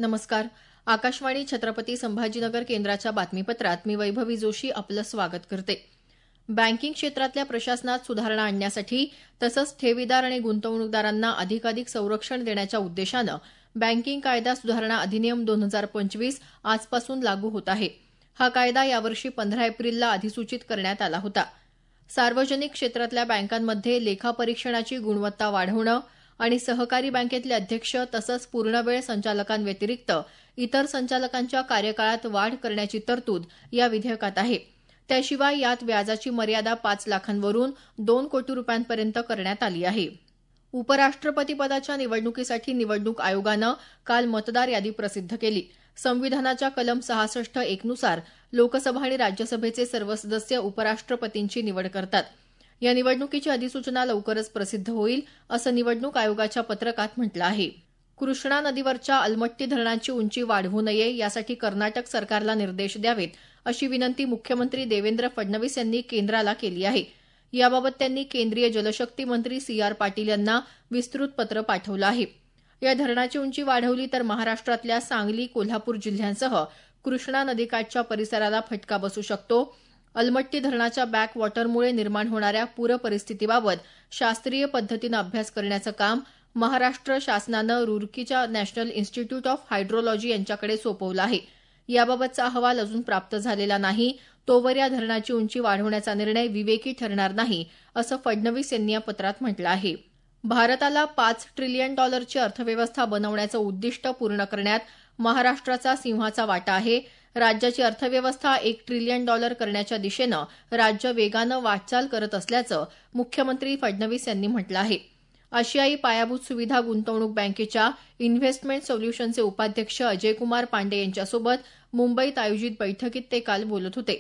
नमस्कार. आकाशवाणी छत्रपती संभाजीनगर केंद्राच्या बातमीपत्रात मी वैभवी जोशी आपलं स्वागत करते. बँकिंग क्षेत्रातल्या प्रशासनात सुधारणा आणण्यासाठी तसंच ठेवीदार आणि गुंतवणूकदारांना अधिकाधिक संरक्षण देण्याच्या उद्देशानं बँकिंग कायदा सुधारणा अधिनियम 2025 आजपासून लागू होत आहे. हा कायदा यावर्षी 15 एप्रिलला अधिसूचित करण्यात आला होता. सार्वजनिक क्षेत्रातल्या बँकांमध्ये लेखापरीक्षणाची गुणवत्ता वाढवणं आणि सहकारी बँकेतले अध्यक्ष तसंच पूर्णवेळ संचालकांव्यतिरिक्त इतर संचालकांच्या कार्यकाळात वाढ करण्याची तरतूद या विधेयकात आहे. त्याशिवाय यात व्याजाची मर्यादा 5 लाखांवरून 2 कोटी रुपयांपर्यंत करण्यात आली आहे. उपराष्ट्रपतीपदाच्या निवडणुकीसाठी निवडणूक आयोगानं काल मतदार यादी प्रसिद्ध केली. संविधानाच्या कलम 66(1) नुसार लोकसभा आणि राज्यसभेचे सर्व सदस्य उपराष्ट्रपतींची निवड करतात. या निवडणुकीची अधिसूचना लवकरच प्रसिद्ध होईल असं निवडणूक आयोगाच्या पत्रकात म्हटलं आहे. कृष्णा नदीवरच्या अलमट्टी धरणांची उंची वाढवू नये यासाठी कर्नाटक सरकारला निर्देश द्यावेत अशी विनंती मुख्यमंत्री देवेंद्र फडणवीस यांनी केंद्राला केली आहे. याबाबत त्यांनी केंद्रीय जलशक्ती मंत्री C.R. पाटील यांना विस्तृत पत्र पाठवलं आहे. या धरणाची उंची वाढवली तर महाराष्ट्रातल्या सांगली, कोल्हापूर जिल्ह्यांसह कृष्णा नदीकाठच्या परिसराला फटका बसू शकतो. अलमट्टी धरणाच्या बॅक वॉटरमुळे निर्माण होणाऱ्या पूर परिस्थितीबाबत शास्त्रीय पद्धतीनं अभ्यास करण्याचं काम महाराष्ट्र शासनानं रुरकीच्या नॅशनल इन्स्टिट्यूट ऑफ हायड्रोलॉजी यांच्याकडे सोपवलं आहे. याबाबतचा अहवाल अजून प्राप्त झालेला नाही. तोवर या धरणाची उंची वाढवण्याचा निर्णय विवेकी ठरणार नाही असं फडणवीस यांनी या पत्रात म्हटलं आहे. भारताला $5 ट्रिलियन अर्थव्यवस्था बनवण्याचं उद्दिष्ट पूर्ण करण्यात महाराष्ट्राचा सिंहाचा वाटा आहे. राज्याची अर्थव्यवस्था $1 ट्रिलियन करण्याच्या दिशेनं राज्य वेगानं वाटचाल करत असल्याचं मुख्यमंत्री फडणवीस यांनी म्हटलं आहे. आशियाई पायाभूत सुविधा गुंतवणूक बँकेच्या इन्व्हेस्टमेंट सोल्युशनचे उपाध्यक्ष अजयकुमार पांडे यांच्यासोबत मुंबईत आयोजित बैठकीत ते काल बोलत होते.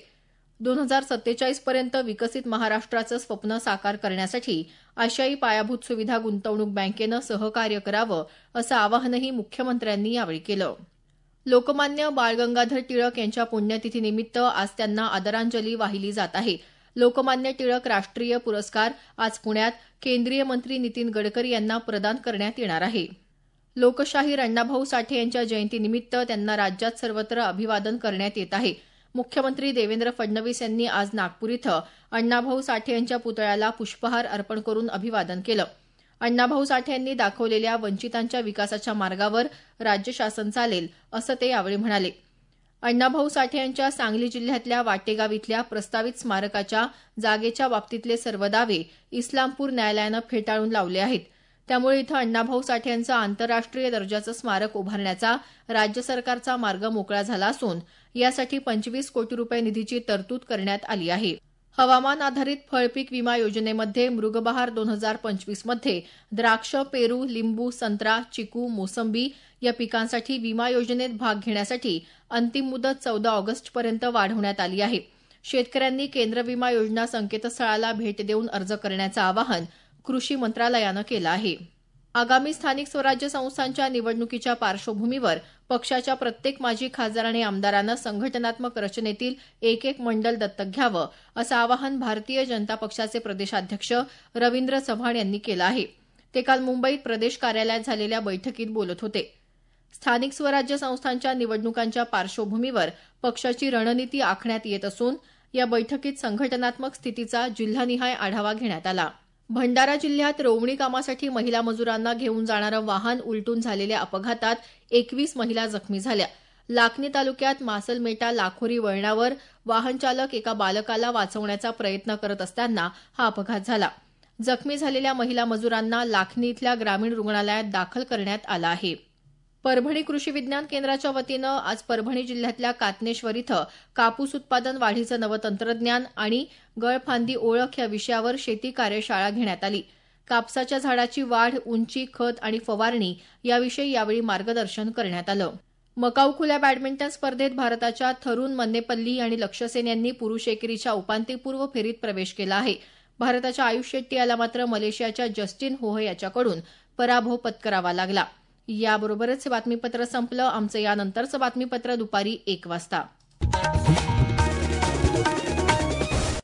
2047 पर्यंत विकसित महाराष्ट्राचं स्वप्न साकार करण्यासाठी आशियाई पायाभूत सुविधा गुंतवणूक बँकेनं सहकार्य करावं असं आवाहनही मुख्यमंत्र्यांनी यावेळी केलं. लोकमान्य बाळ गंगाधर टिळक यांच्या पुण्यतिथीनिमित्त आज त्यांना आदरांजली वाहिली जात आहे. लोकमान्य टिळक राष्ट्रीय पुरस्कार आज पुण्यात केंद्रीय मंत्री नितीन गडकरी यांना प्रदान करण्यात येणार आहे. लोकशाहीर अण्णाभाऊ साठे यांच्या जयंतीनिमित्त त्यांना राज्यात सर्वत्र अभिवादन करण्यात येत आहे. मुख्यमंत्री देवेंद्र फडणवीस यांनी आज नागपूर इथं अण्णाभाऊ साठे यांच्या पुतळ्याला पुष्पहार अर्पण करून अभिवादन केलं. अण्णाभाऊ साठे यांनी दाखवलेल्या वंचितांच्या विकासाच्या मार्गावर राज्य शासन चालेल असं ते यावेळी म्हणाले. अण्णाभाऊ साठे यांच्या सांगली जिल्ह्यातल्या वाटेगाव इथल्या प्रस्तावित स्मारकाच्या जागेच्या बाबतीतले सर्व दावे इस्लामपूर न्यायालयानं फेटाळून लावले आहेत. त्यामुळे इथं अण्णाभाऊ साठे यांचं आंतरराष्ट्रीय दर्जाचं स्मारक उभारण्याचा राज्य सरकारचा मार्ग मोकळा झाला असून यासाठी 25 कोटी रुपये निधीची तरतूद करण्यात आली आहे. हवामान आधारित फळपीक विमा योजनेमध्ये मृगबहार 2025 मध्ये द्राक्ष, पेरू, लिंबू, संत्रा, चिकू, मोसंबी या पिकांसाठी विमा योजनेत भाग घेण्यासाठी अंतिम मुदत 14 ऑगस्टपर्यंत वाढवण्यात आली आहे. शेतकऱ्यांनी केंद्र विमा योजना संकेतस्थळाला भेट देऊन अर्ज करण्याचं आवाहन कृषी मंत्रालयानं केलं आहे. आगामी स्थानिक स्वराज्य संस्थांच्या निवडणुकीच्या पार्श्वभूमीवर पक्षाच्या प्रत्येक माजी खासदार आणि आमदारानं संघटनात्मक रचनेतील एक मंडल दत्तक घ्यावं असं आवाहन भारतीय जनता पक्षाचे प्रदेशाध्यक्ष रवींद्र चव्हाण यांनी केलं आहे. ते काल मुंबईत प्रदेश कार्यालयात झालेल्या बैठकीत बोलत होते. स्थानिक स्वराज्य संस्थांच्या निवडणुकांच्या पार्श्वभूमीवर पक्षाची रणनीती आखण्यात येत असून या बैठकीत संघटनात्मक स्थितीचा जिल्हानिहाय आढावा घेण्यात आला. भंडारा जिल्ह्यात रोवणी कामासाठी महिला मजुरांना घेऊन जाणारं वाहन उलटून झालेल्या अपघातात 21 महिला जखमी झाल्या. लाखनी तालुक्यात मासलमेटा लाखोरी वळणावर वाहन चालक एका बालकाला वाचवण्याचा प्रयत्न करत असताना हा अपघात झाला. जखमी झालेल्या महिला मजुरांना लाखनी इथल्या ग्रामीण रुग्णालयात दाखल करण्यात आलं आहे. परभणी कृषी विज्ञान केंद्राच्या वतीनं आज परभणी जिल्ह्यातल्या कातनेश्वर इथं कापूस उत्पादन वाढीचं नवं तंत्रज्ञान आणि गळफांदी ओळख या विषयावर शेती कार्यशाळा घेण्यात आली. कापसाच्या झाडाची वाढ, उंची, खत आणि फवारणी याविषयी यावेळी मार्गदर्शन करण्यात आलं. मकाऊ खुल्या बॅडमिंटन स्पर्धेत भारताच्या थरुण मन्नेपल्ली आणि लक्ष्य सेन यांनी पुरुष एकेरीच्या उपांत्यपूर्व फेरीत प्रवेश केला आहे. भारताच्या आयुष शेट्टी याला मात्र मलेशियाच्या जस्टिन होह याच्याकडून पराभव पत्करावा लागला. याबरोबरच हे बातमीपत्र संपलं. आमचं यानंतरचं बातमीपत्र दुपारी 1 वाजता.